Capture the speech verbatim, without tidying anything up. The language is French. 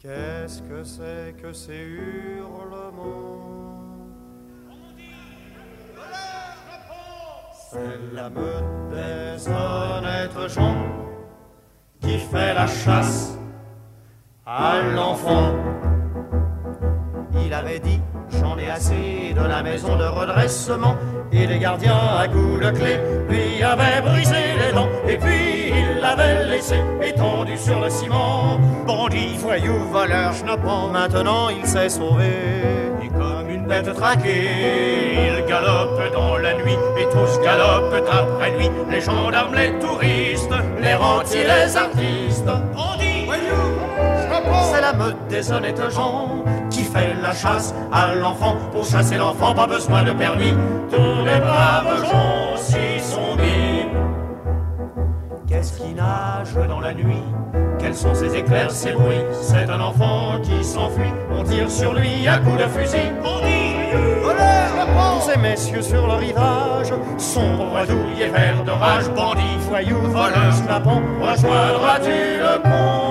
Qu'est-ce que c'est que ces hurlements? C'est la meute des honnêtes gens qui fait la chasse à l'enfant. Il avait dit, j'en ai assez de la maison de redressement, et les gardiens à coups de clé lui avaient brisé les dents, et puis il l'avait laissé étendu sur le ciment. Bandit, voyou, voleur, schnappant, maintenant il s'est sauvé. Et comme une bête traquée, il galope dans la nuit, et tous galopent après lui, les gendarmes, les touristes, les rentiers, les artistes. Bandit, voyou, schnappant, c'est la meute des honnêtes gens qui fait la chasse à l'enfant. Pour chasser l'enfant, pas besoin de permis, tous les braves gens s'y sont mis. Qu'est-ce qui nage dans la nuit? Quels sont ces éclairs, ces bruits? C'est un enfant qui s'enfuit, on tire sur lui à coups de fusil. Bandit, voleur, tous ces messieurs sur le rivage, sombres, douilles et verts de rage. Bandit, voyou, voleur, schnappant, rejoindras-tu le pont?